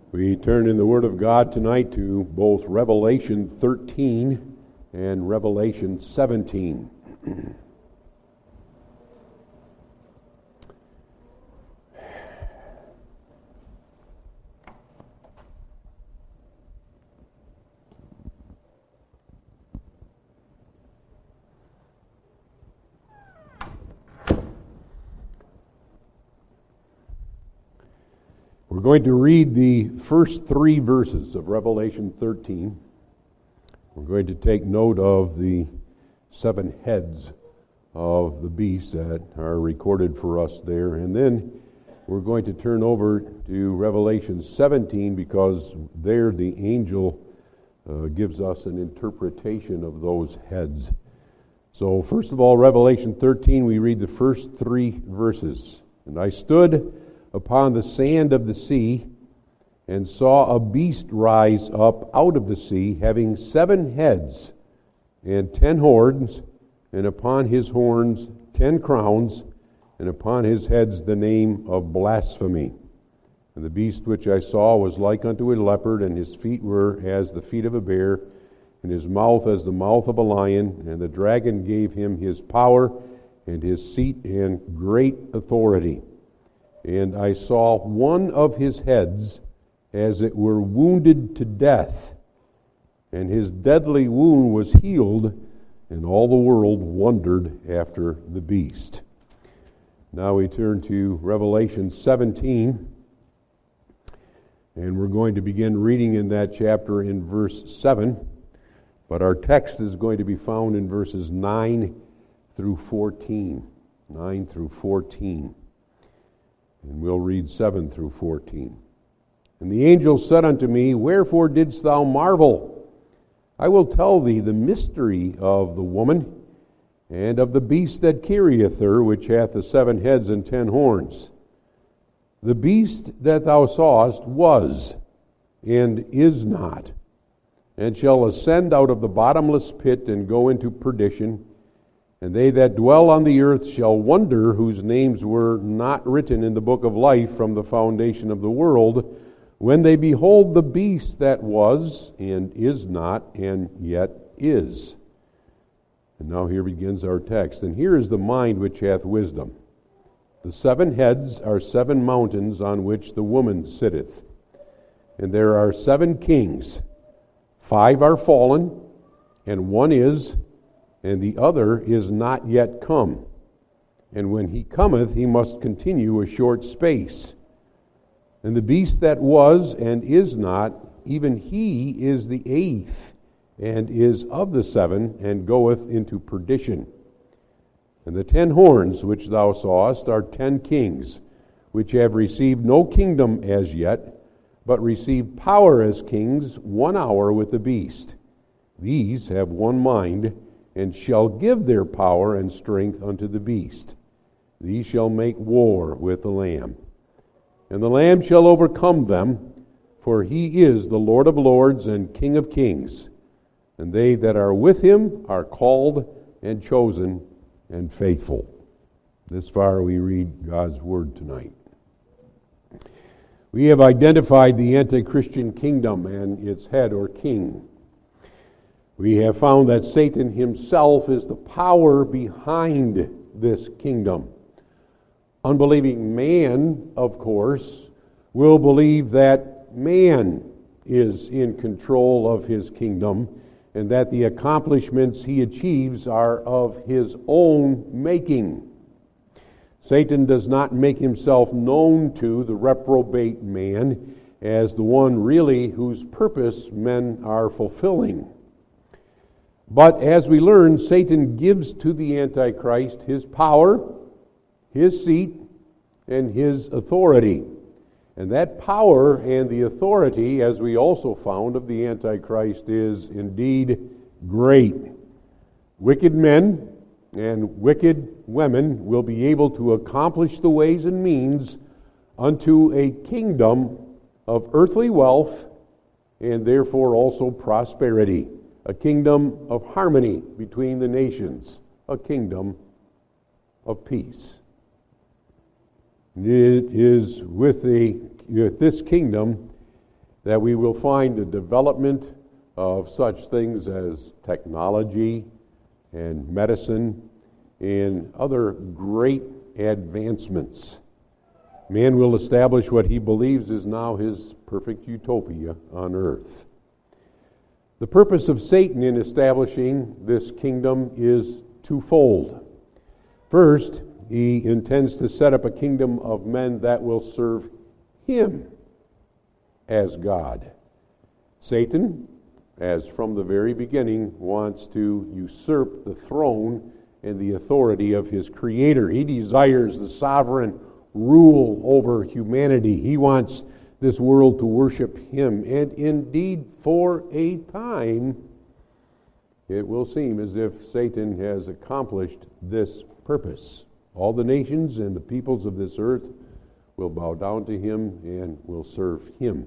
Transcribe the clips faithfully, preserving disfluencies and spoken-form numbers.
We turn in the Word of God tonight to both Revelation thirteen and Revelation seventeen. We're going to read the first three verses of Revelation thirteen. We're going to take note of the seven heads of the beast that are recorded for us there. And then we're going to turn over to Revelation seventeen because there the angel uh, gives us an interpretation of those heads. So first of all, Revelation thirteen, we read the first three verses. And I stood upon the sand of the sea, and saw a beast rise up out of the sea, having seven heads and ten horns, and upon his horns ten crowns, and upon his heads the name of blasphemy. And the beast which I saw was like unto a leopard, and his feet were as the feet of a bear, and his mouth as the mouth of a lion. And the dragon gave him his power, and his seat, and great authority. And I saw one of his heads as it were wounded to death, and his deadly wound was healed, and all the world wondered after the beast. Now we turn to Revelation seventeen, and we're going to begin reading in that chapter in verse seven, but our text is going to be found in verses nine through fourteen. nine through fourteen. And we'll read seven through fourteen. And the angel said unto me, Wherefore didst thou marvel? I will tell thee the mystery of the woman, and of the beast that carrieth her, which hath the seven heads and ten horns. The beast that thou sawest was, and is not, and shall ascend out of the bottomless pit, and go into perdition. And they that dwell on the earth shall wonder, whose names were not written in the book of life from the foundation of the world, when they behold the beast that was, and is not, and yet is. And now here begins our text. And here is the mind which hath wisdom. The seven heads are seven mountains on which the woman sitteth. And there are seven kings. Five are fallen, and one is, and the other is not yet come. And when he cometh, he must continue a short space. And the beast that was and is not, even he is the eighth, and is of the seven, and goeth into perdition. And the ten horns which thou sawest are ten kings, which have received no kingdom as yet, but receive power as kings one hour with the beast. These have one mind, and shall give their power and strength unto the beast. These shall make war with the Lamb. And the Lamb shall overcome them, for he is the Lord of lords and King of kings. And they that are with him are called and chosen and faithful. This far we read God's word tonight. We have identified the anti-Christian kingdom and its head or king. We have found that Satan himself is the power behind this kingdom. Unbelieving man, of course, will believe that man is in control of his kingdom and that the accomplishments he achieves are of his own making. Satan does not make himself known to the reprobate man as the one really whose purpose men are fulfilling. But as we learn, Satan gives to the Antichrist his power, his seat, and his authority. And that power and the authority, as we also found of the Antichrist, is indeed great. Wicked men and wicked women will be able to accomplish the ways and means unto a kingdom of earthly wealth and therefore also prosperity. A kingdom of harmony between the nations, a kingdom of peace. It is with, the, with this kingdom that we will find the development of such things as technology and medicine and other great advancements. Man will establish what he believes is now his perfect utopia on earth. The purpose of Satan in establishing this kingdom is twofold. First, he intends to set up a kingdom of men that will serve him as God. Satan, as from the very beginning, wants to usurp the throne and the authority of his Creator. He desires the sovereign rule over humanity. He wants this world to worship him. And indeed, for a time, it will seem as if Satan has accomplished this purpose. All the nations and the peoples of this earth will bow down to him and will serve him.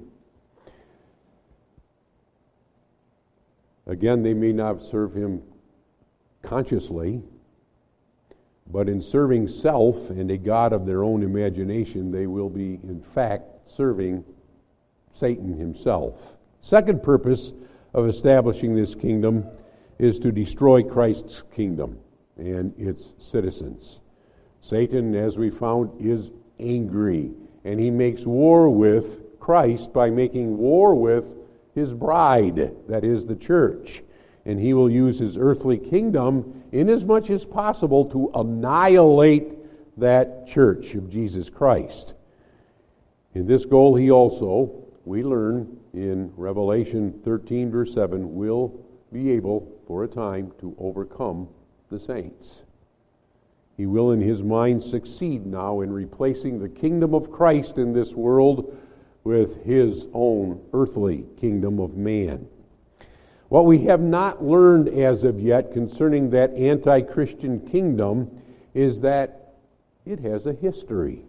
Again, they may not serve him consciously, but in serving self and a god of their own imagination, they will be, in fact, serving Satan himself. Second purpose of establishing this kingdom is to destroy Christ's kingdom and its citizens. Satan, as we found, is angry, and he makes war with Christ by making war with his bride, that is the church. And he will use his earthly kingdom inasmuch as possible to annihilate that church of Jesus Christ. In this goal, he also, we learn in Revelation thirteen, verse seven, will be able, for a time, to overcome the saints. He will, in his mind, succeed now in replacing the kingdom of Christ in this world with his own earthly kingdom of man. What we have not learned as of yet concerning that anti-Christian kingdom is that it has a history.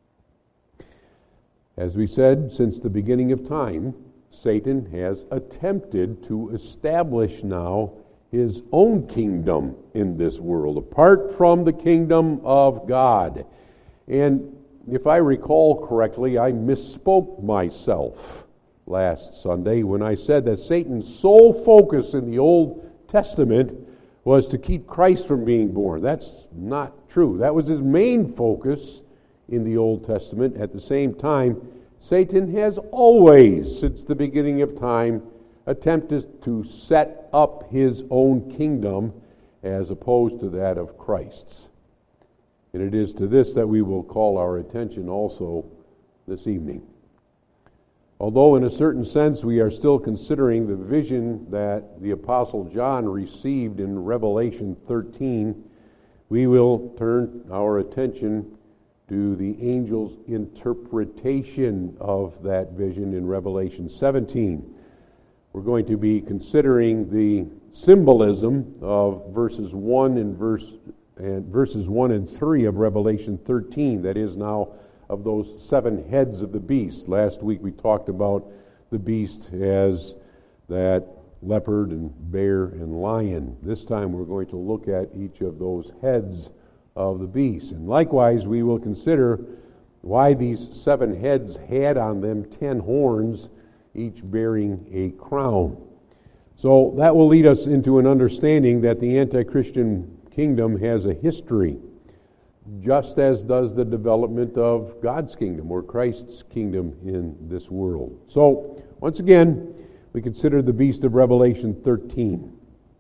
As we said, since the beginning of time, Satan has attempted to establish now his own kingdom in this world, apart from the kingdom of God. And if I recall correctly, I misspoke myself last Sunday when I said that Satan's sole focus in the Old Testament was to keep Christ from being born. That's not true. That was his main focus in the Old Testament. At the same time, Satan has always, since the beginning of time, attempted to set up his own kingdom as opposed to that of Christ's. And it is to this that we will call our attention also this evening. Although in a certain sense we are still considering the vision that the Apostle John received in Revelation thirteen, we will turn our attention to the angel's interpretation of that vision in Revelation seventeen. We're going to be considering the symbolism of verses one and verse and verses one and three of Revelation thirteen, that is now of those seven heads of the beast. Last week we talked about the beast as that leopard and bear and lion. This time we're going to look at each of those heads of the beast. And likewise we will consider why these seven heads had on them ten horns, each bearing a crown. So that will lead us into an understanding that the anti-Christian kingdom has a history, just as does the development of God's kingdom or Christ's kingdom in this world. So, once again, we consider the beast of Revelation thirteen.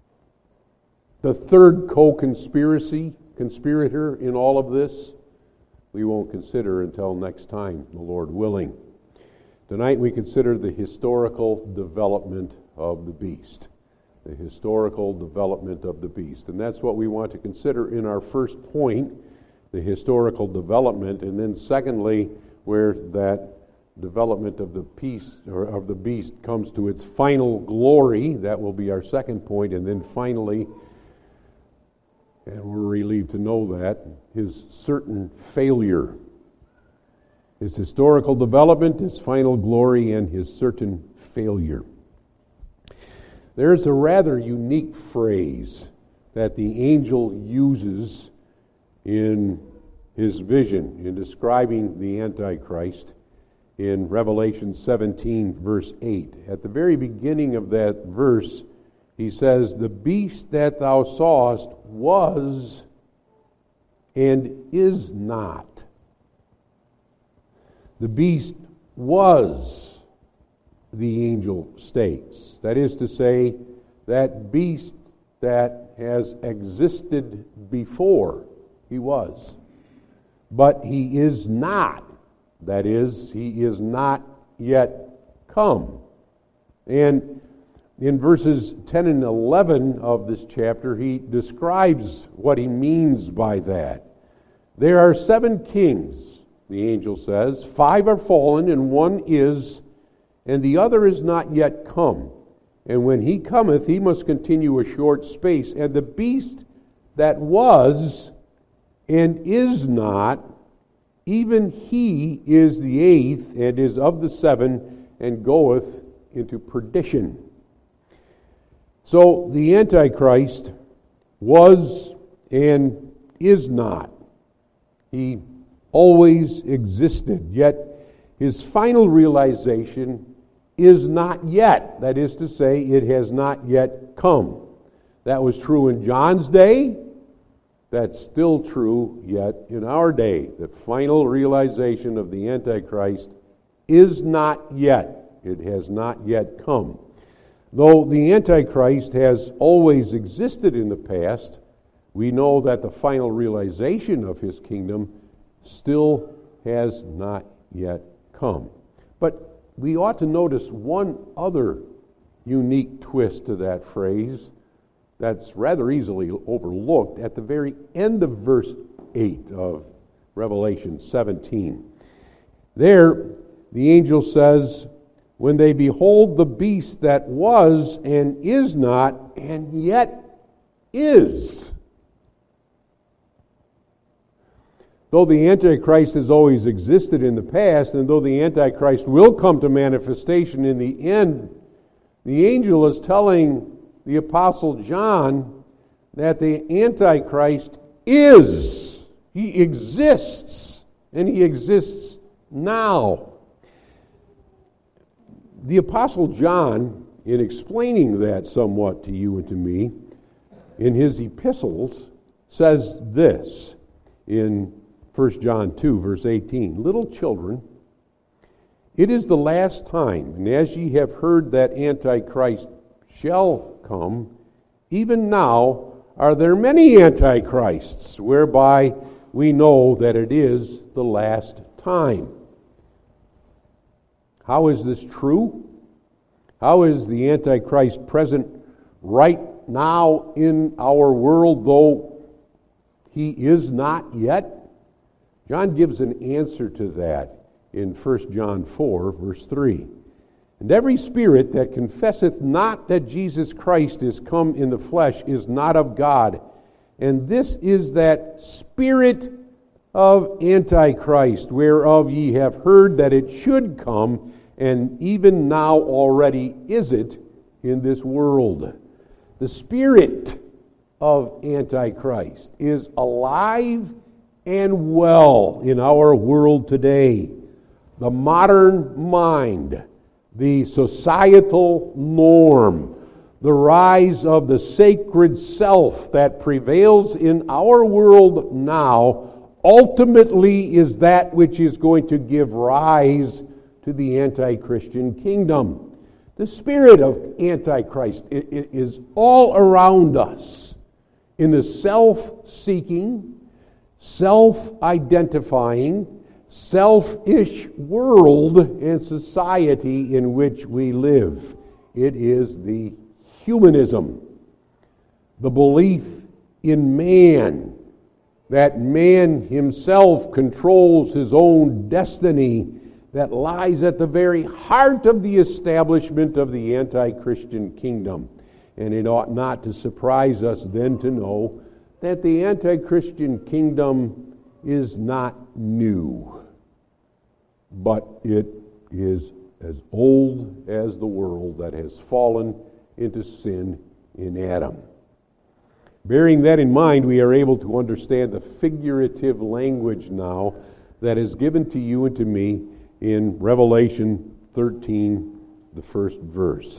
The third co-conspiracy, conspirator in all of this, we won't consider until next time, the Lord willing. Tonight we consider the historical development of the beast. The historical development of the beast. And that's what we want to consider in our first point, the historical development, and then secondly, where that development of the beast or of the beast comes to its final glory. That will be our second point, and then finally, and we're relieved to know that, his certain failure. His historical development, his final glory, and his certain failure. There's a rather unique phrase that the angel uses in his vision in describing the Antichrist, in Revelation seventeen, verse eight. At the very beginning of that verse, he says, "The beast that thou sawest was and is not." The beast was, the angel states. That is to say, that beast that has existed before he was. But he is not. That is, he is not yet come. And in verses ten and eleven of this chapter, he describes what he means by that. There are seven kings, the angel says. Five are fallen, and one is, and the other is not yet come. And when he cometh, he must continue a short space. And the beast that was and is not, even he is the eighth, and is of the seven, and goeth into perdition. So the Antichrist was and is not. He always existed, yet his final realization is not yet. That is to say, it has not yet come. That was true in John's day. That's still true yet in our day. The final realization of the Antichrist is not yet. It has not yet come. Though the Antichrist has always existed in the past, we know that the final realization of his kingdom still has not yet come. But we ought to notice one other unique twist to that phrase that's rather easily overlooked at the very end of verse eight of Revelation seventeen. There, the angel says, "When they behold the beast that was and is not, and yet is." Though the Antichrist has always existed in the past, and though the Antichrist will come to manifestation in the end, the angel is telling the Apostle John that the Antichrist is. He exists, and he exists now. The Apostle John, in explaining that somewhat to you and to me, in his epistles, says this in First John two, verse eighteen, "Little children, it is the last time, and as ye have heard that Antichrist shall come, even now are there many Antichrists, whereby we know that it is the last time." How is this true? How is the Antichrist present right now in our world, though he is not yet? John gives an answer to that in First John four, verse three. "And every spirit that confesseth not that Jesus Christ is come in the flesh is not of God. And this is that spirit of Antichrist, whereof ye have heard that it should come, and even now already is it in this world." The spirit of Antichrist is alive and well in our world today. The modern mind, the societal norm, the rise of the sacred self that prevails in our world now, ultimately is that which is going to give rise to the anti-Christian kingdom. The spirit of Antichrist is all around us in the self-seeking, self-identifying, selfish world and society in which we live. It is the humanism, the belief in man, that man himself controls his own destiny, that lies at the very heart of the establishment of the anti-Christian kingdom. And it ought not to surprise us then to know that the anti-Christian kingdom is not new, but it is as old as the world that has fallen into sin in Adam. Bearing that in mind, we are able to understand the figurative language now that is given to you and to me in Revelation thirteen, the first verse.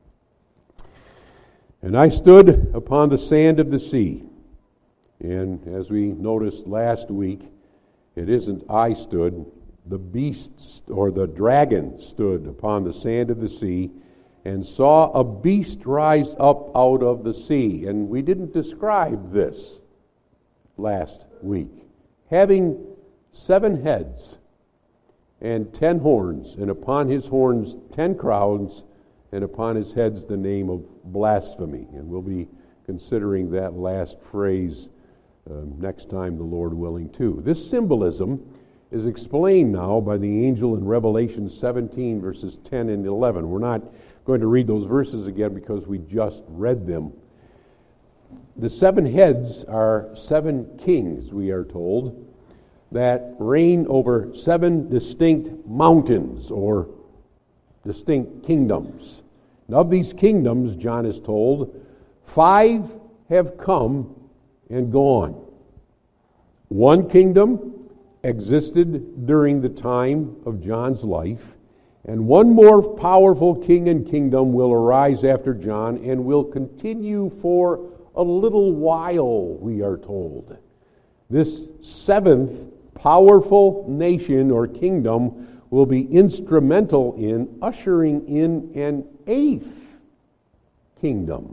And I stood upon the sand of the sea. And as we noticed last week, it isn't I stood, the beast or the dragon stood upon the sand of the sea and saw a beast rise up out of the sea. And we didn't describe this last week. Having seven heads and ten horns, and upon his horns ten crowns, and upon his heads the name of blasphemy. And we'll be considering that last phrase uh, next time, the Lord willing, too. This symbolism is explained now by the angel in Revelation seventeen, verses ten and eleven. We're not going to read those verses again because we just read them. The seven heads are seven kings, we are told, that reign over seven distinct mountains or distinct kingdoms. And of these kingdoms, John is told, five have come and gone. One kingdom existed during the time of John's life, and one more powerful king and kingdom will arise after John and will continue for a little while, we are told. This seventh powerful nation or kingdom will be instrumental in ushering in an eighth kingdom.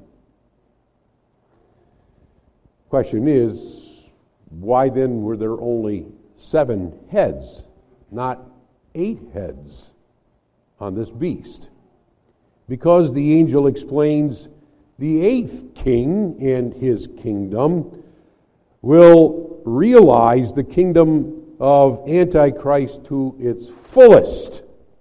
Question is, why then were there only seven heads, not eight heads on this beast? Because the angel explains the eighth king and his kingdom will realize the kingdom of Antichrist to its fullest.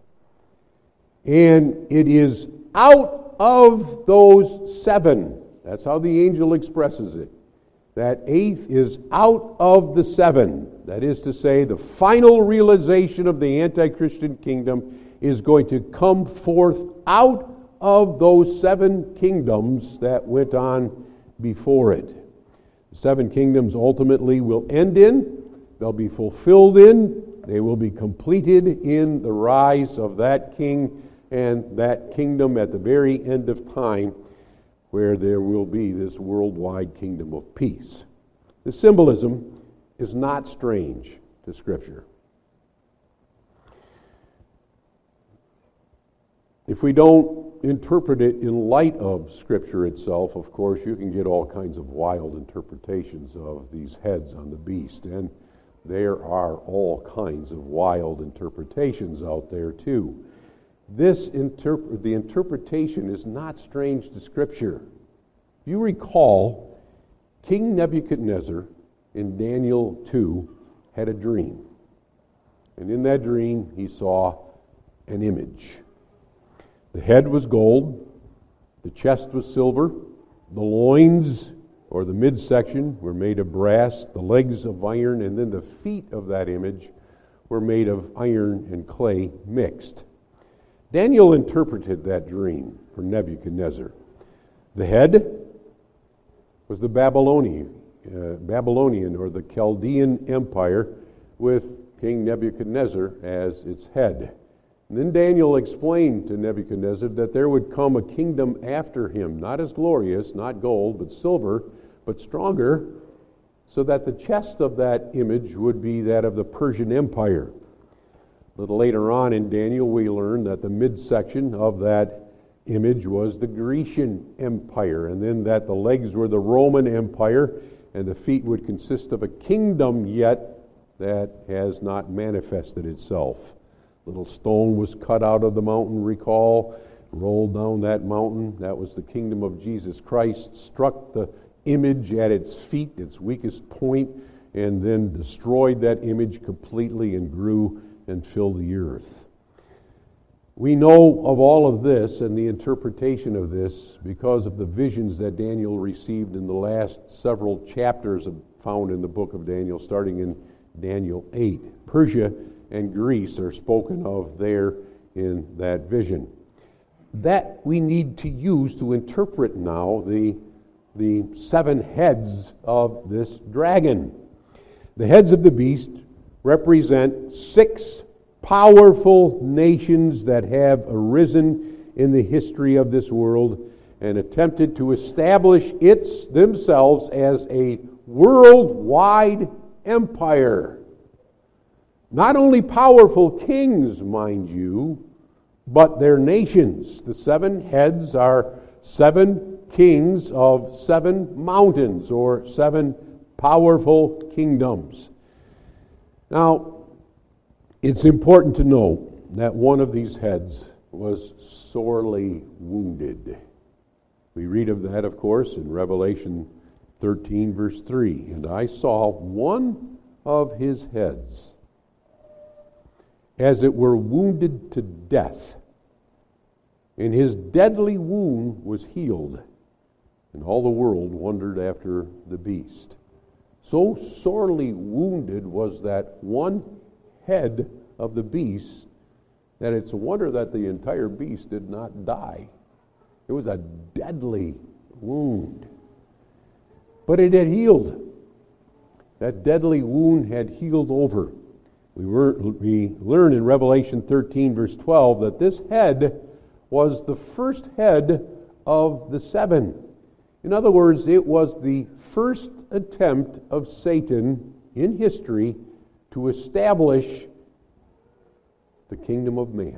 And it is out of those seven. That's how the angel expresses it. That eighth is out of the seven. That is to say, the final realization of the anti-Christian kingdom is going to come forth out of those seven kingdoms that went on before it. The seven kingdoms ultimately will end in, they'll be fulfilled in, they will be completed in the rise of that king and that kingdom at the very end of time, where there will be this worldwide kingdom of peace. The symbolism is not strange to Scripture. If we don't interpret it in light of Scripture itself, of course, you can get all kinds of wild interpretations of these heads on the beast, and there are all kinds of wild interpretations out there too. This interp- the interpretation is not strange to Scripture. You recall, King Nebuchadnezzar in Daniel two had a dream. And in that dream, he saw an image. The head was gold, the chest was silver, the loins, or the midsection, were made of brass, the legs of iron, and then the feet of that image were made of iron and clay mixed. Daniel interpreted that dream for Nebuchadnezzar. The head was the Babylonian, uh, Babylonian or the Chaldean Empire, with King Nebuchadnezzar as its head. And then Daniel explained to Nebuchadnezzar that there would come a kingdom after him, not as glorious, not gold, but silver, but stronger, so that the chest of that image would be that of the Persian Empire. A little later on in Daniel, we learn that the midsection of that image was the Grecian Empire, and then that the legs were the Roman Empire, and the feet would consist of a kingdom yet that has not manifested itself. A little stone was cut out of the mountain, recall, rolled down that mountain. That was the kingdom of Jesus Christ, struck the image at its feet, its weakest point, and then destroyed that image completely and grew and filled the earth. We know of all of this and the interpretation of this because of the visions that Daniel received in the last several chapters of, found in the book of Daniel, starting in Daniel eight. Persia and Greece are spoken of there in that vision. That we need to use to interpret now the, the seven heads of this dragon. The heads of the beast represent six powerful nations that have arisen in the history of this world and attempted to establish its themselves as a worldwide empire. Not only powerful kings, mind you, but their nations. The seven heads are seven kings of seven mountains, or seven powerful kingdoms. Now, it's important to note that one of these heads was sorely wounded. We read of that, of course, in Revelation thirteen, verse three. And I saw one of his heads, as it were wounded to death, and his deadly wound was healed, and all the world wondered after the beast. So sorely wounded was that one head of the beast that it's a wonder that the entire beast did not die. It was a deadly wound. But it had healed. That deadly wound had healed over. We, were, we learn in Revelation thirteen, verse twelve, that this head was the first head of the seven. In other words, it was the first attempt of Satan in history to establish the kingdom of man.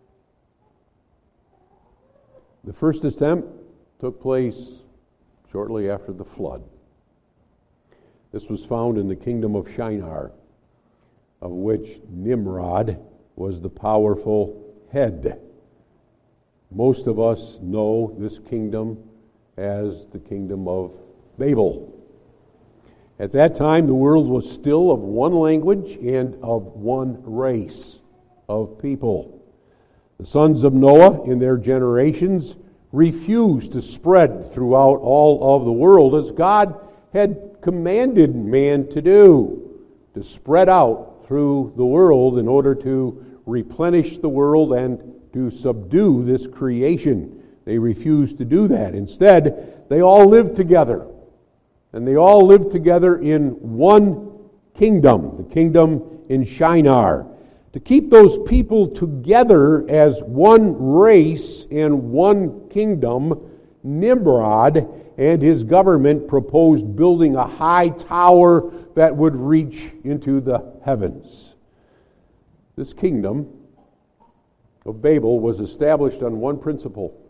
The first attempt took place shortly after the flood. This was found in the kingdom of Shinar, of which Nimrod was the powerful head. Most of us know this kingdom as the kingdom of Babel. At that time, the world was still of one language and of one race of people. The sons of Noah in their generations refused to spread throughout all of the world as God had commanded man to do, to spread out through the world in order to replenish the world and to subdue this creation. They refused to do that. Instead, they all lived together. And they all lived together in one kingdom, the kingdom in Shinar. To keep those people together as one race and one kingdom, Nimrod and his government proposed building a high tower that would reach into the heavens. This kingdom of Babel was established on one principle,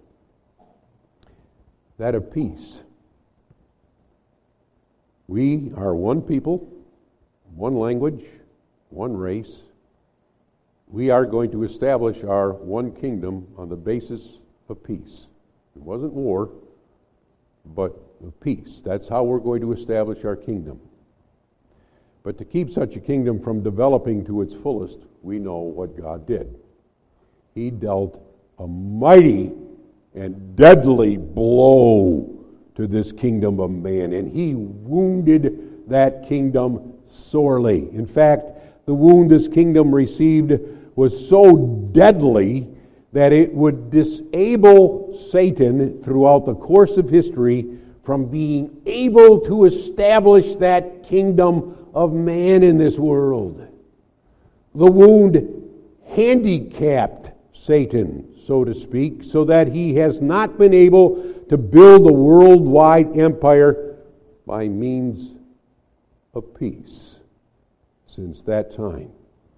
that of peace. We are one people, one language, one race. We are going to establish our one kingdom on the basis of peace. It wasn't war, but of peace. That's how we're going to establish our kingdom. But to keep such a kingdom from developing to its fullest, we know what God did. He dealt a mighty and deadly blow to this kingdom of man, and he wounded that kingdom sorely. In fact, the wound this kingdom received was so deadly that it would disable Satan throughout the course of history from being able to establish that kingdom of man in this world. The wound handicapped Satan, so to speak, so that he has not been able to build a worldwide empire by means of peace since that time.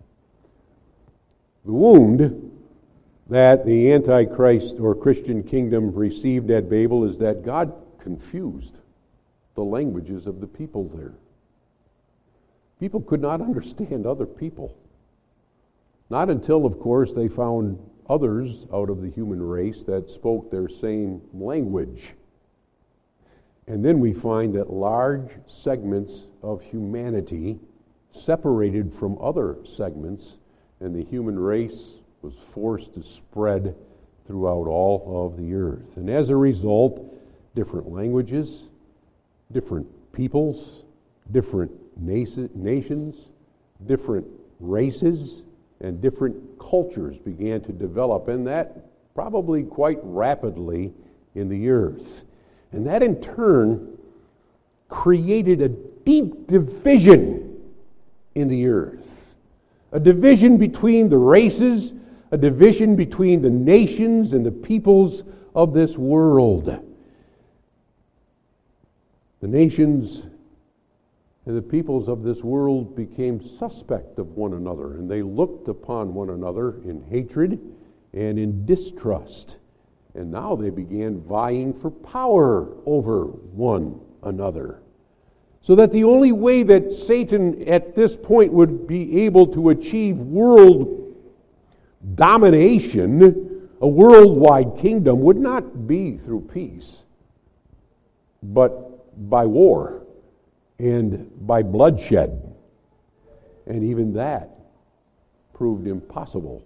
The wound that the Antichrist or Christian kingdom received at Babel is that God confused the languages of the people there. People could not understand other people. Not until, of course, they found others out of the human race that spoke their same language. And then we find that large segments of humanity separated from other segments, and the human race was forced to spread throughout all of the earth. And as a result, different languages, different peoples, different nations, different races, and different cultures began to develop, and that probably quite rapidly in the earth. And that in turn created a deep division in the earth. a division between the races, a division between the nations and the peoples of this world. The nations and the peoples of this world became suspect of one another, and they looked upon one another in hatred and in distrust. And now they began vying for power over one another. So that the only way that Satan at this point would be able to achieve world domination, a worldwide kingdom, would not be through peace, but by war and by bloodshed. And even that proved impossible.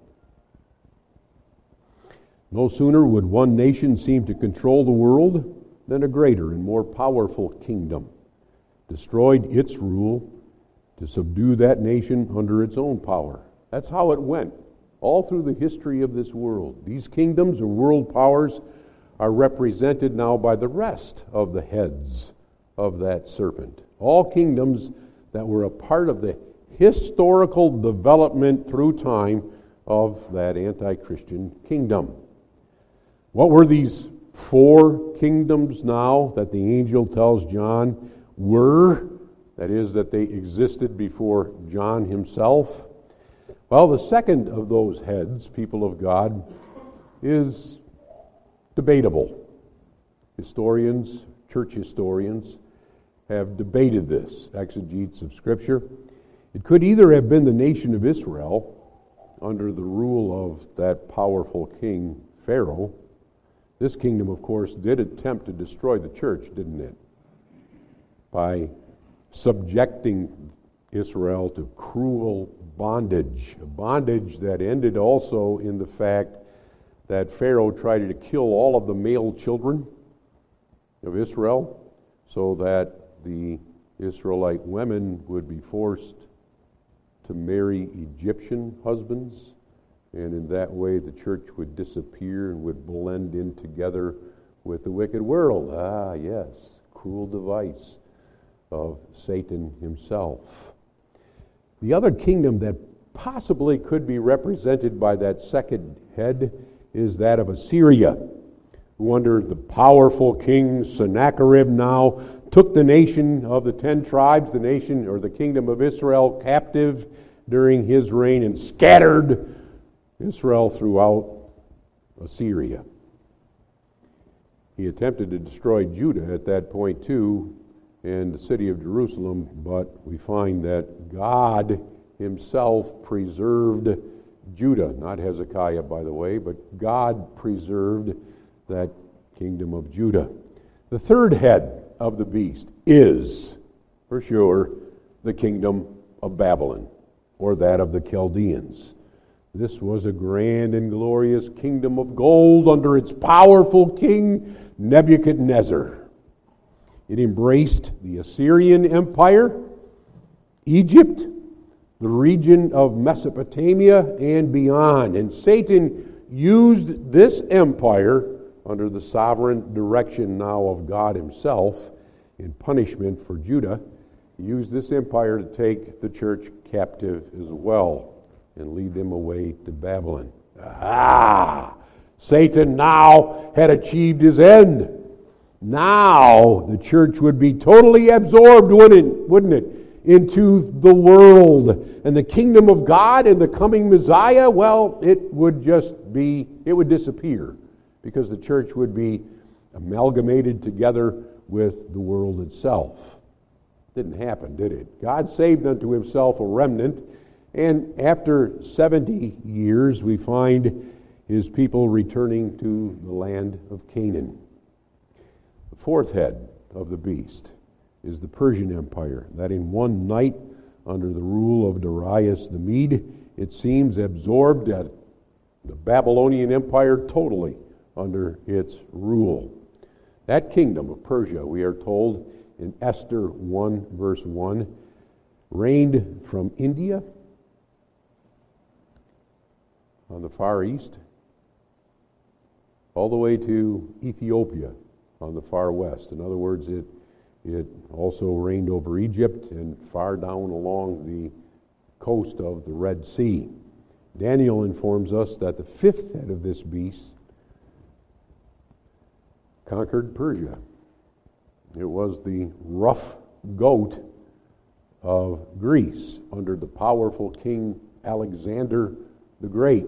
No sooner would one nation seem to control the world than a greater and more powerful kingdom destroyed its rule to subdue that nation under its own power. That's how it went all through the history of this world. These kingdoms or world powers are represented now by the rest of the heads of that serpent. All kingdoms that were a part of the historical development through time of that anti-Christian kingdom. What were these four kingdoms now that the angel tells John were? That is, that they existed before John himself. Well, the second of those heads, people of God, is debatable. Historians, church historians, have debated this, exegetes of Scripture. It could either have been the nation of Israel under the rule of that powerful king Pharaoh. This kingdom, of course, did attempt to destroy the church, didn't it? By subjecting Israel to cruel bondage, a bondage that ended also in the fact that Pharaoh tried to kill all of the male children of Israel so that the Israelite women would be forced to marry Egyptian husbands, and in that way the church would disappear and would blend in together with the wicked world. Ah, yes, cruel device of Satan himself. The other kingdom that possibly could be represented by that second head is that of Assyria, who under the powerful king Sennacherib now took the nation of the ten tribes, the nation or the kingdom of Israel, captive during his reign and scattered Israel throughout Assyria. He attempted to destroy Judah at that point too, and the city of Jerusalem, but we find that God himself preserved Judah, not Hezekiah, by the way, but God preserved that kingdom of Judah. The third head of the beast is, for sure, the kingdom of Babylon, or that of the Chaldeans. This was a grand and glorious kingdom of gold under its powerful king Nebuchadnezzar. It embraced the Assyrian Empire, Egypt, the region of Mesopotamia, and beyond. And Satan used this empire under the sovereign direction now of God himself in punishment for Judah. He used this empire to take the church captive as well and lead them away to Babylon. Ah! Satan now had achieved his end. Now the church would be totally absorbed, wouldn't, wouldn't it, into the world. And the kingdom of God and the coming Messiah, well, it would just be, it would disappear because the church would be amalgamated together with the world itself. Didn't happen, did it? God saved unto himself a remnant, and after seventy years we find his people returning to the land of Canaan. The fourth head of the beast is the Persian Empire, that in one night, under the rule of Darius the Mede, it seems absorbed at the Babylonian Empire totally under its rule. That kingdom of Persia, we are told in Esther one, verse one, reigned from India on the far east all the way to Ethiopia on the far west. In other words, it It also reigned over Egypt and far down along the coast of the Red Sea. Daniel informs us that the fifth head of this beast conquered Persia. It was the rough goat of Greece under the powerful King Alexander the Great.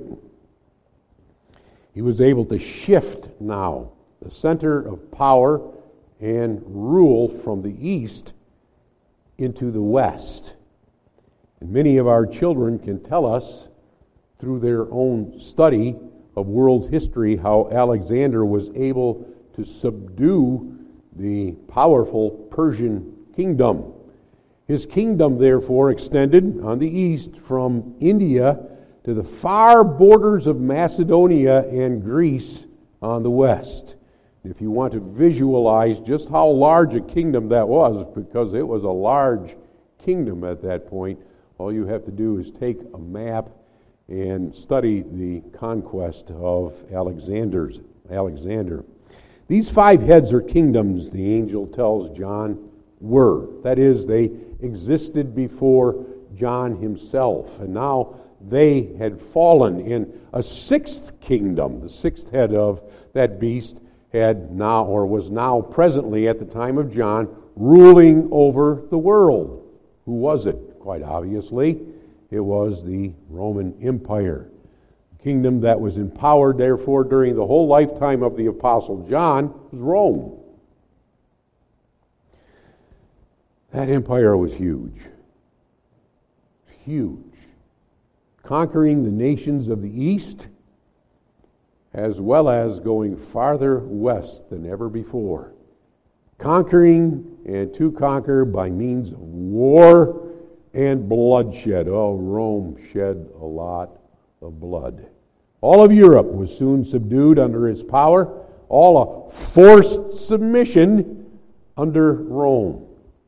He was able to shift now the center of power and rule from the east into the west. And many of our children can tell us through their own study of world history how Alexander was able to subdue the powerful Persian kingdom. His kingdom, therefore, extended on the east from India to the far borders of Macedonia and Greece on the west. If you want to visualize just how large a kingdom that was, because it was a large kingdom at that point, all you have to do is take a map and study the conquest of Alexander's Alexander. These five heads or kingdoms, the angel tells John, were. That is, they existed before John himself, and now they had fallen, and a sixth kingdom, the sixth head of that beast, had now, or was now presently at the time of John, ruling over the world. Who was it? Quite obviously, it was the Roman Empire. The kingdom that was in power, therefore, during the whole lifetime of the Apostle John was Rome. That empire was huge. Huge. Conquering the nations of the east, as well as going farther west than ever before. Conquering and to conquer by means of war and bloodshed. Oh, Rome shed a lot of blood. All of Europe was soon subdued under its power, all a forced submission under Rome.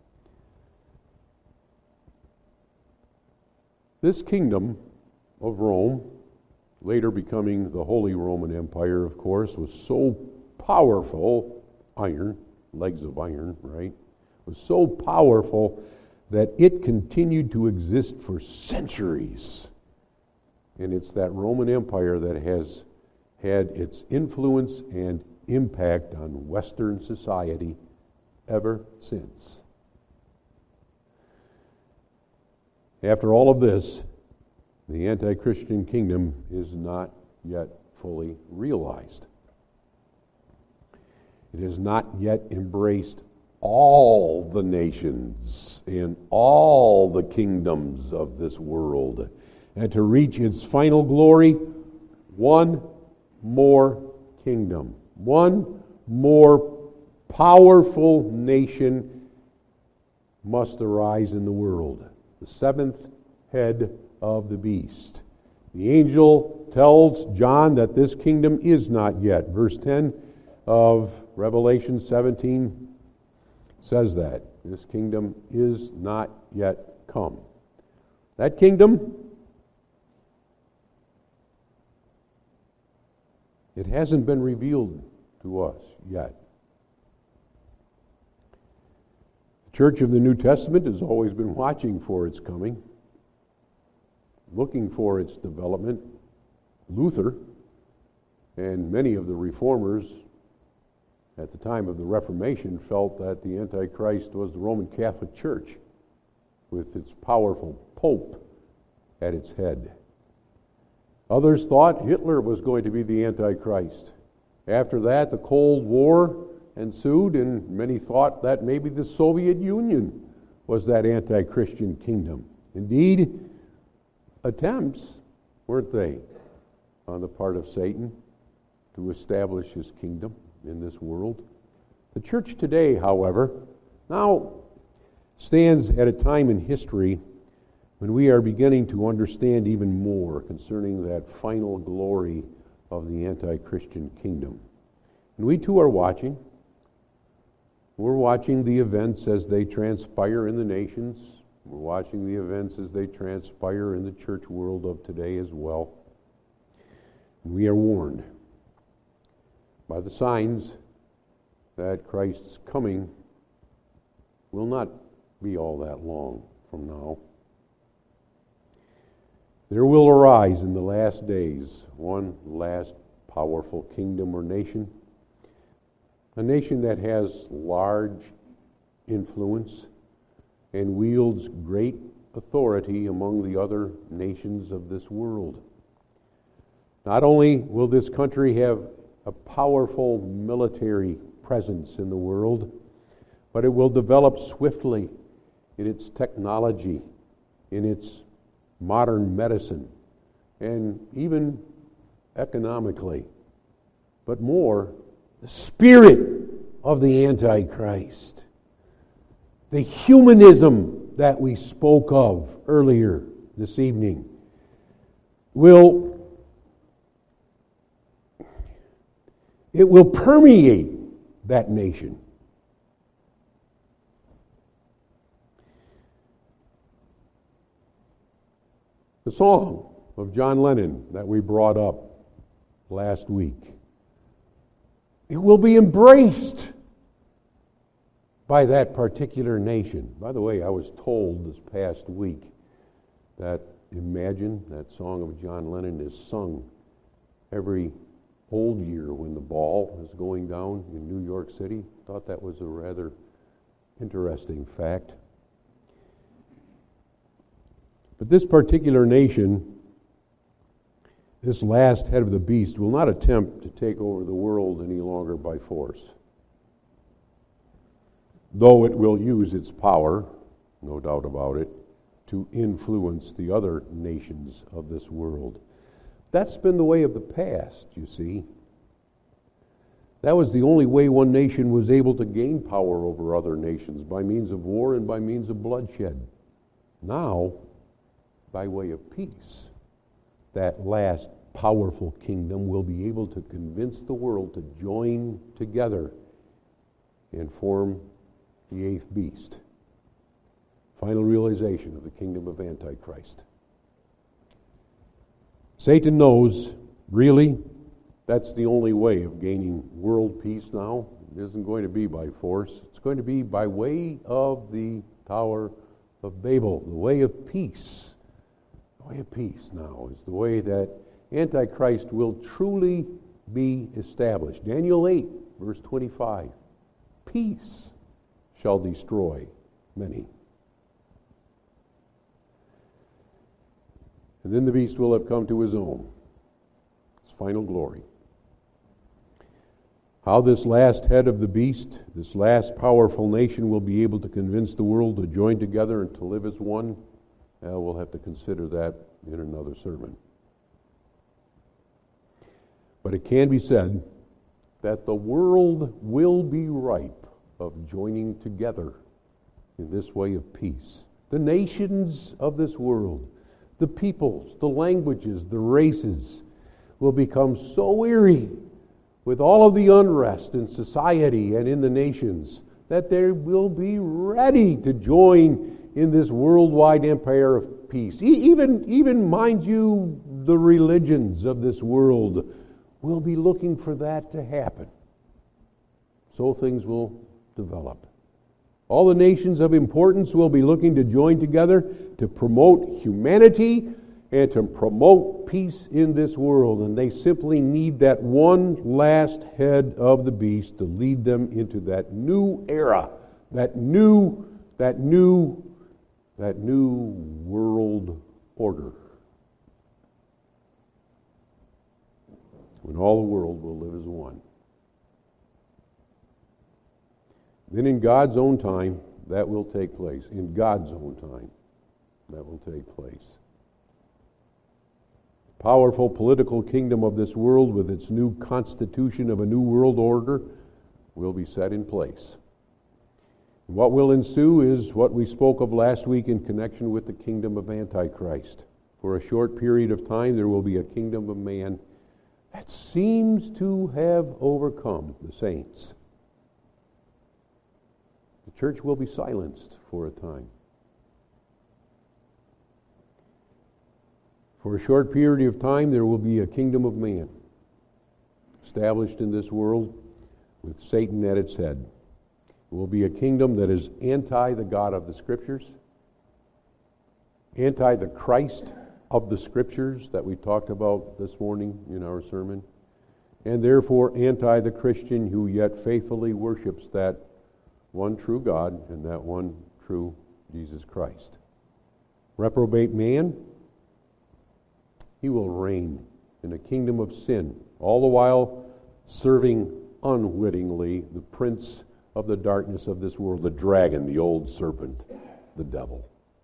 This kingdom of Rome, later becoming the Holy Roman Empire, of course, was so powerful, iron, legs of iron, right? Was so powerful that it continued to exist for centuries. And it's that Roman Empire that has had its influence and impact on Western society ever since. After all of this, the anti-Christian kingdom is not yet fully realized. It has not yet embraced all the nations and all the kingdoms of this world. And to reach its final glory, one more kingdom, one more powerful nation must arise in the world. The seventh head of the beast. The angel tells John that this kingdom is not yet. Verse ten of Revelation seventeen says that. This kingdom is not yet come. That kingdom, it hasn't been revealed to us yet. The Church of the New Testament has always been watching for its coming, looking for its development. Luther and many of the reformers at the time of the Reformation felt that the Antichrist was the Roman Catholic Church with its powerful Pope at its head. Others thought Hitler was going to be the Antichrist. After that, the Cold War ensued, and many thought that maybe the Soviet Union was that anti-Christian kingdom. Indeed, attempts, weren't they, on the part of Satan to establish his kingdom in this world. The church today, however, now stands at a time in history when we are beginning to understand even more concerning that final glory of the anti-Christian kingdom. And we too are watching. We're watching the events as they transpire in the nations. We're watching the events as they transpire in the church world of today as well. And we are warned by the signs that Christ's coming will not be all that long from now. There will arise in the last days one last powerful kingdom or nation, a nation that has large influence and wields great authority among the other nations of this world. Not only will this country have a powerful military presence in the world, but it will develop swiftly in its technology, in its modern medicine, and even economically. But more, the spirit of the Antichrist, the humanism that we spoke of earlier this evening, will it will permeate that nation. The song of John Lennon that we brought up last week, it will be embraced by that particular nation. By the way, I was told this past week that Imagine, that song of John Lennon, is sung every old year when the ball is going down in New York City. Thought that was a rather interesting fact. But this particular nation, this last head of the beast, will not attempt to take over the world any longer by force. Though it will use its power, no doubt about it, to influence the other nations of this world. That's been the way of the past, you see. That was the only way one nation was able to gain power over other nations, by means of war and by means of bloodshed. Now, by way of peace, that last powerful kingdom will be able to convince the world to join together and form the eighth beast. Final realization of the kingdom of Antichrist. Satan knows, really, that's the only way of gaining world peace now. It isn't going to be by force. It's going to be by way of the Tower of Babel, the way of peace. The way of peace now is the way that Antichrist will truly be established. Daniel eight, verse twenty-five. Peace shall destroy many. And then the beast will have come to his own, his final glory. How this last head of the beast, this last powerful nation, will be able to convince the world to join together and to live as one, well, we'll have to consider that in another sermon. But it can be said that the world will be ripe of joining together in this way of peace. The nations of this world, the peoples, the languages, the races will become so weary with all of the unrest in society and in the nations that they will be ready to join in this worldwide empire of peace. E- even, even, mind you, the religions of this world will be looking for that to happen. So things will develop. All the nations of importance will be looking to join together to promote humanity and to promote peace in this world. And they simply need that one last head of the beast to lead them into that new era, that new, that new, that new world order. When all the world will live as one. Then in God's own time, that will take place. In God's own time, that will take place. The powerful political kingdom of this world, with its new constitution of a new world order, will be set in place. What will ensue is what we spoke of last week in connection with the kingdom of Antichrist. For a short period of time, there will be a kingdom of man that seems to have overcome the saints. The church will be silenced for a time. For a short period of time, there will be a kingdom of man established in this world with Satan at its head. It will be a kingdom that is anti the God of the Scriptures, anti the Christ of the Scriptures that we talked about this morning in our sermon, and therefore anti the Christian who yet faithfully worships that one true God and that one true Jesus Christ. Reprobate man, he will reign in a kingdom of sin, all the while serving unwittingly the prince of the darkness of this world, the dragon, the old serpent, the devil.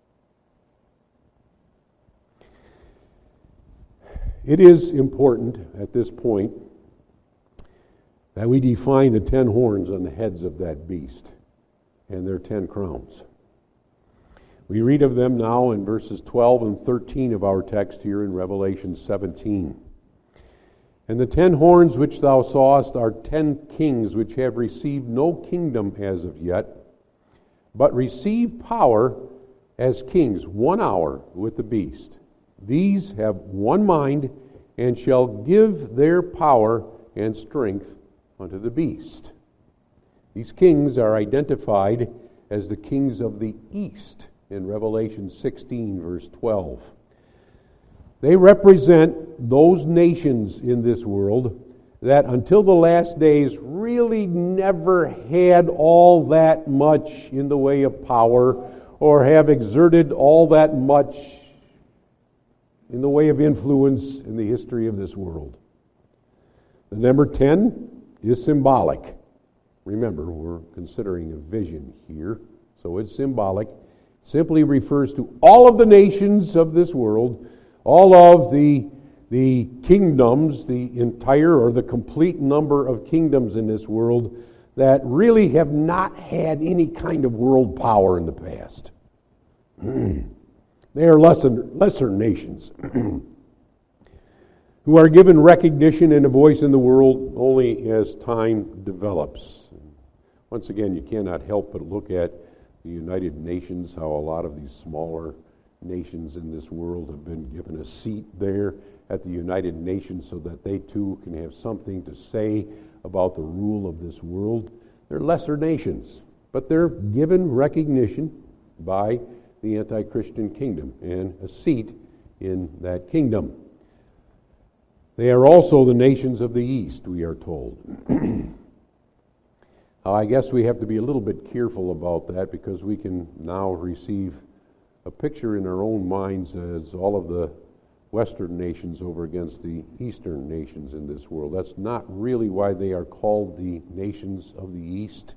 It is important at this point that we define the ten horns on the heads of that beast and their ten crowns. We read of them now in verses twelve and thirteen of our text here in Revelation seventeen. And the ten horns which thou sawest are ten kings which have received no kingdom as of yet, but receive power as kings one hour with the beast. These have one mind, and shall give their power and strength unto the beast. These kings are identified as the kings of the east in Revelation sixteen, verse twelve. They represent those nations in this world that until the last days really never had all that much in the way of power or have exerted all that much in the way of influence in the history of this world. The number ten is symbolic. Remember, we're considering a vision here, so it's symbolic. It simply refers to all of the nations of this world, all of the, the kingdoms, the entire or the complete number of kingdoms in this world that really have not had any kind of world power in the past. They are lesser, lesser nations who are given recognition and a voice in the world only as time develops. Once again, you cannot help but look at the United Nations, how a lot of these smaller nations in this world have been given a seat there at the United Nations so that they too can have something to say about the rule of this world. They're lesser nations, but they're given recognition by the anti-Christian kingdom and a seat in that kingdom. They are also the nations of the east, we are told. I guess we have to be a little bit careful about that because we can now receive a picture in our own minds as all of the Western nations over against the Eastern nations in this world. That's not really why they are called the nations of the East.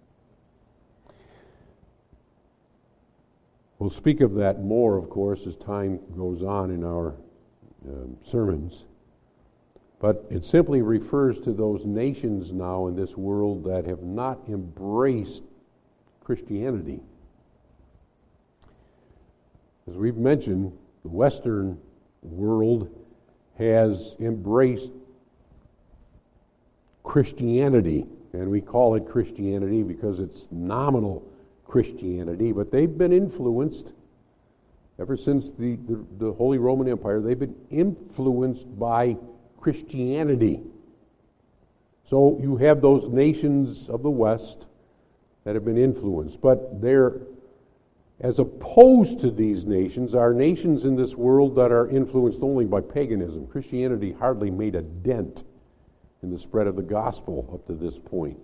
We'll speak of that more, of course, as time goes on in our um, sermons. But it simply refers to those nations now in this world that have not embraced Christianity. As we've mentioned, the Western world has embraced Christianity, and we call it Christianity because it's nominal Christianity, but they've been influenced ever since the, the, the Holy Roman Empire. They've been influenced by Christianity. So you have those nations of the West that have been influenced, but they're, as opposed to these nations, are nations in this world that are influenced only by paganism. Christianity hardly made a dent in the spread of the gospel up to this point.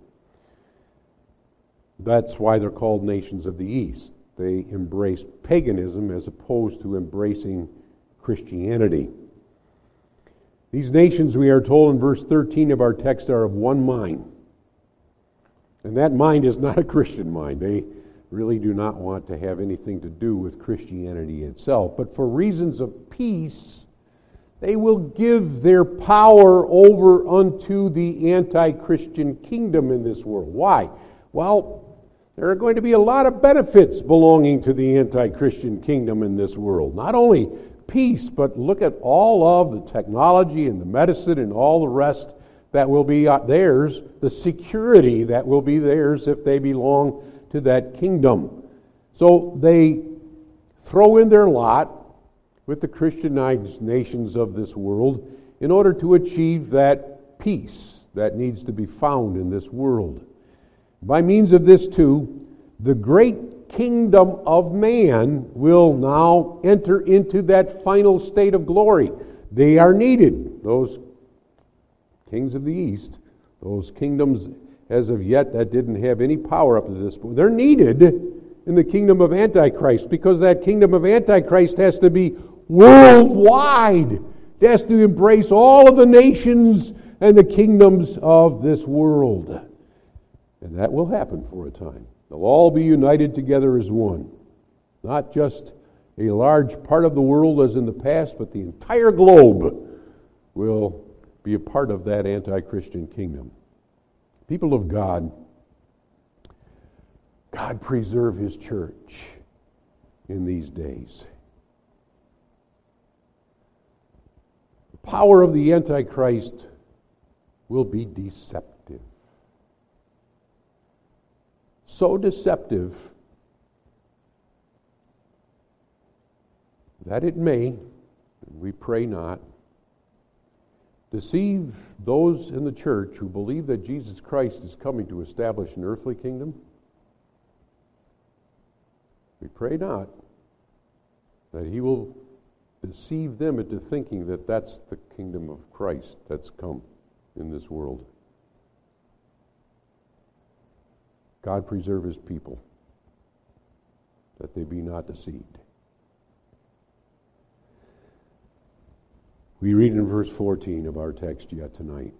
That's why they're called nations of the East. They embraced paganism as opposed to embracing Christianity. These nations, we are told in verse thirteen of our text, are of one mind. And that mind is not a Christian mind. They really do not want to have anything to do with Christianity itself. But for reasons of peace, they will give their power over unto the anti-Christian kingdom in this world. Why? Well, there are going to be a lot of benefits belonging to the anti-Christian kingdom in this world. Not only peace, but look at all of the technology and the medicine and all the rest that will be theirs, the security that will be theirs if they belong to that kingdom. So they throw in their lot with the Christianized nations of this world in order to achieve that peace that needs to be found in this world. By means of this too, the great kingdom of man will now enter into that final state of glory. They are needed, those kings of the east, those kingdoms as of yet that didn't have any power up to this point. They're needed in the kingdom of Antichrist, because that kingdom of Antichrist has to be worldwide. It has to embrace all of the nations and the kingdoms of this world. And that will happen for a time. They'll all be united together as one. Not just a large part of the world as in the past, but the entire globe will be a part of that anti-Christian kingdom. People of God, God preserve His church in these days. The power of the Antichrist will be deceptive. So deceptive that it may, and we pray not, deceive those in the church who believe that Jesus Christ is coming to establish an earthly kingdom. We pray not that He will deceive them into thinking that that's the kingdom of Christ that's come in this world. God preserve His people, that they be not deceived. We read in verse fourteen of our text yet tonight.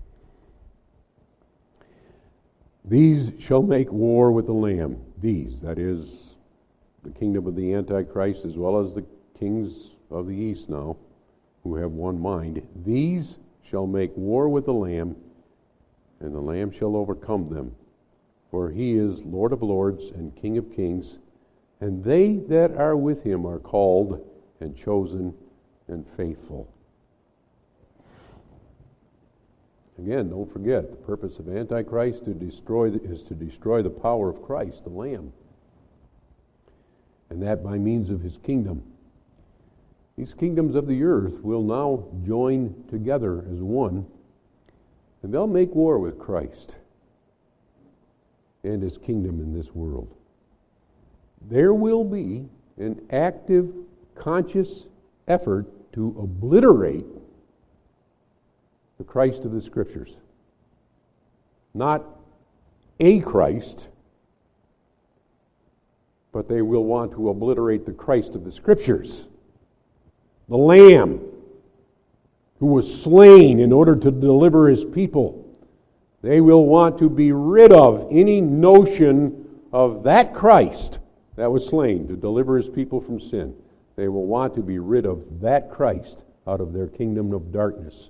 These shall make war with the Lamb. These, that is, the kingdom of the Antichrist as well as the kings of the east now, who have one mind. These shall make war with the Lamb, and the Lamb shall overcome them. For He is Lord of lords and King of kings, and they that are with Him are called and chosen and faithful. Again, don't forget, the purpose of Antichrist to destroy the, is to destroy the power of Christ, the Lamb. And that by means of His kingdom. These kingdoms of the earth will now join together as one, and they'll make war with Christ and His kingdom in this world. There will be an active, conscious effort to obliterate the Christ of the Scriptures. Not a Christ, but they will want to obliterate the Christ of the Scriptures. The Lamb who was slain in order to deliver His people. They will want to be rid of any notion of that Christ that was slain to deliver His people from sin. They will want to be rid of that Christ out of their kingdom of darkness,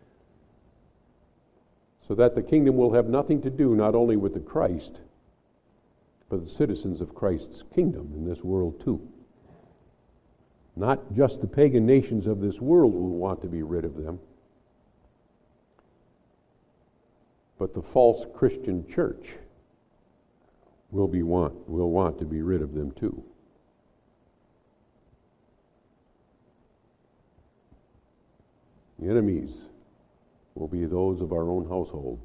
so that the kingdom will have nothing to do not only with the Christ, but the citizens of Christ's kingdom in this world too. Not just the pagan nations of this world will want to be rid of them, but the false Christian church will be want will want to be rid of them too. The enemies will be those of our own household.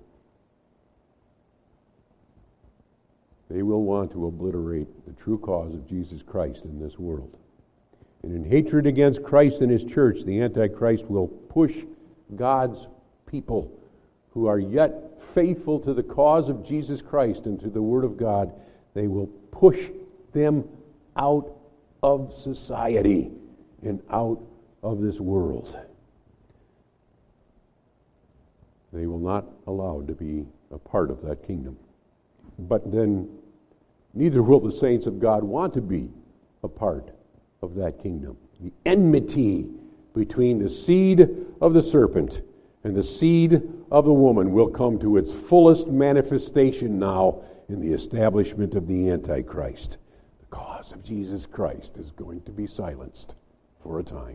They will want to obliterate the true cause of Jesus Christ in this world. And in hatred against Christ and His church, the Antichrist will push God's people who are yet faithful to the cause of Jesus Christ and to the Word of God. They will push them out of society and out of this world. They will not allow to be a part of that kingdom. But then neither will the saints of God want to be a part of that kingdom. The enmity between the seed of the serpent and the seed of the woman will come to its fullest manifestation now in the establishment of the Antichrist. The cause of Jesus Christ is going to be silenced for a time.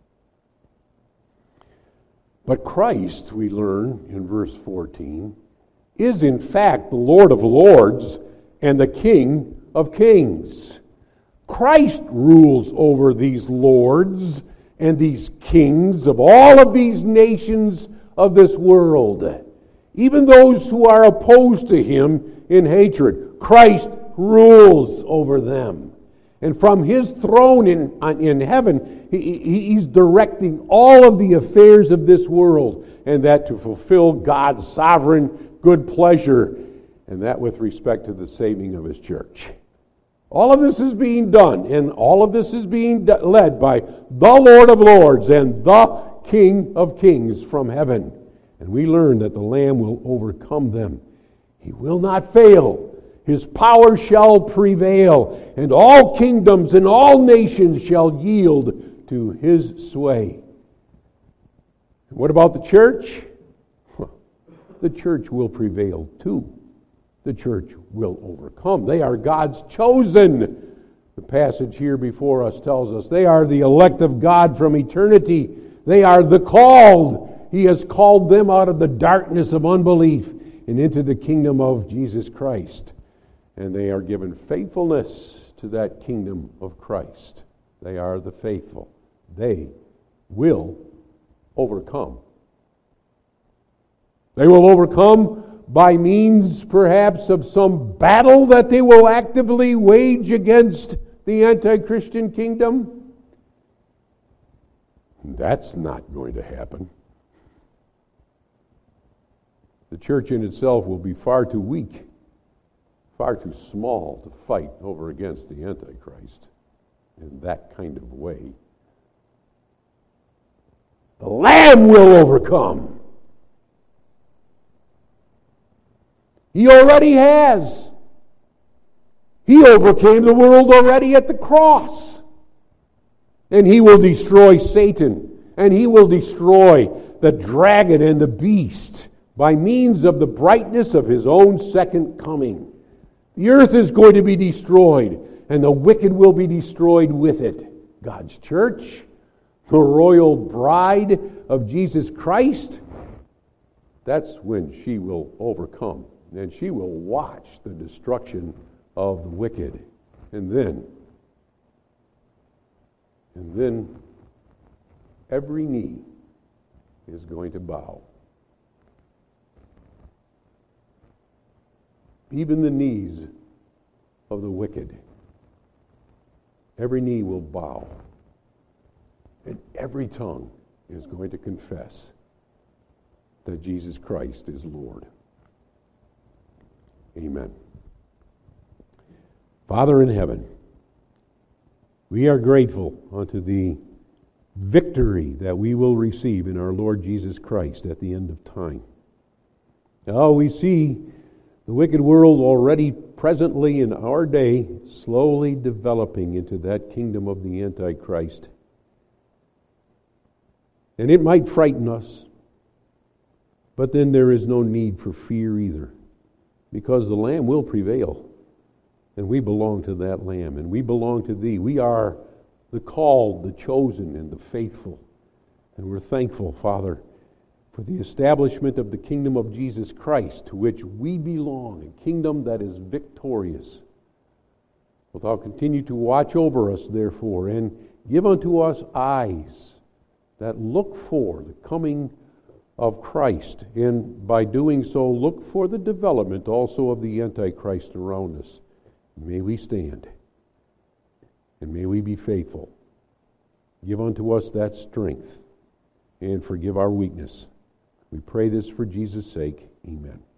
But Christ, we learn in verse fourteen, is in fact the Lord of lords and the King of kings. Christ rules over these lords and these kings of all of these nations of this world. Even those who are opposed to Him in hatred, Christ rules over them. And from his throne in, in heaven, he, he's directing all of the affairs of this world, and that to fulfill God's sovereign good pleasure, and that with respect to the saving of his church. All of this is being done, and all of this is being led by the Lord of Lords and the King of Kings from heaven. And we learn that the Lamb will overcome them. He will not fail. His power shall prevail, and all kingdoms and all nations shall yield to his sway. And what about the church? The church will prevail too. The church will overcome. They are God's chosen. The passage here before us tells us they are the elect of God from eternity. They are the called. He has called them out of the darkness of unbelief and into the kingdom of Jesus Christ. And they are given faithfulness to that kingdom of Christ. They are the faithful. They will overcome. They will overcome by means, perhaps, of some battle that they will actively wage against the anti-Christian kingdom. That's not going to happen. The church in itself will be far too weak, far too small to fight over against the Antichrist in that kind of way. The Lamb will overcome. He already has. He overcame the world already at the cross. And he will destroy Satan. And he will destroy the dragon and the beast by means of the brightness of his own second coming. The earth is going to be destroyed, and the wicked will be destroyed with it. God's church, the royal bride of Jesus Christ, that's when she will overcome. And she will watch the destruction of the wicked. And then, and then every knee is going to bow. Even the knees of the wicked. Every knee will bow. And every tongue is going to confess that Jesus Christ is Lord. Amen. Father in heaven, we are grateful unto the victory that we will receive in our Lord Jesus Christ at the end of time. Now we see the wicked world already presently in our day slowly developing into that kingdom of the Antichrist. And it might frighten us, but then there is no need for fear either, because the Lamb will prevail. And we belong to that Lamb, and we belong to Thee. We are the called, the chosen, and the faithful. And we're thankful, Father, for the establishment of the kingdom of Jesus Christ, to which we belong, a kingdom that is victorious. Wilt Thou continue to watch over us, therefore, and give unto us eyes that look for the coming of Christ, and by doing so, look for the development also of the Antichrist around us. May we stand, and may we be faithful. Give unto us that strength, and forgive our weakness. We pray this for Jesus' sake. Amen.